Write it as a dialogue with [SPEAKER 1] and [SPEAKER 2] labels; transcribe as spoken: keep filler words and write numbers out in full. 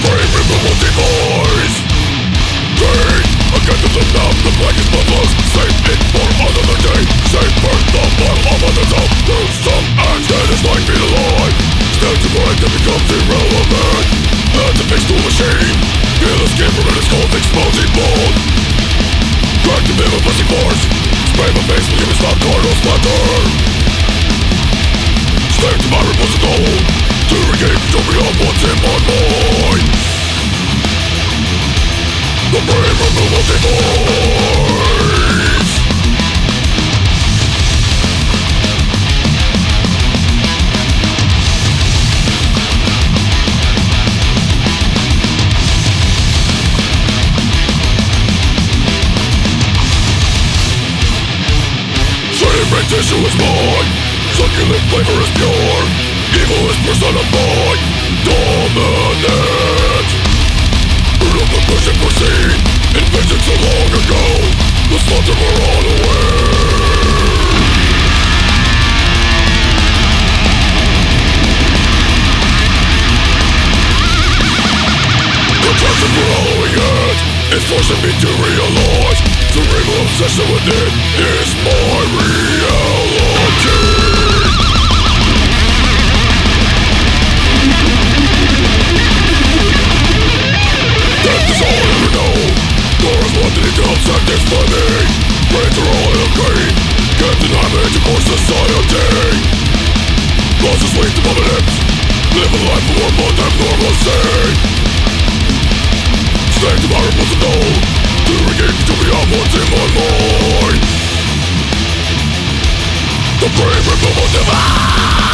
[SPEAKER 1] frame removal device. Pain, again to the numb, the blackest bloodlust. Save it for another day. Save burn the bottle of another top. Lose some axe that is like being alive. Stand to mind that becomes irrelevant. Add the fix to a machine. Peel the skin from it, it's cold, exposing bone. Crack the middle plastic force. Spray my face with human stop cardinal splatter. Stay to my repulsive goal. To regain utopia of what's in my mind. The brain removal device. Sacred tissue is mine. Succulent flavor is pure. Evil is personified. Dominant. Brutal conclusion foreseen. Envisioned so long ago. The slaughter we're all aware. The person following it is forcing me to realize cerebral obsession with it is my reality. Death is all I ever know. Corresponding to help satisfy me. Brains are all I agree. Can't deny me to core society. Close the sweet to my lips. Live a life for more than normalcy. Stay to my repulsive goal. To regain to beyond what's in my mind. The brain removal device.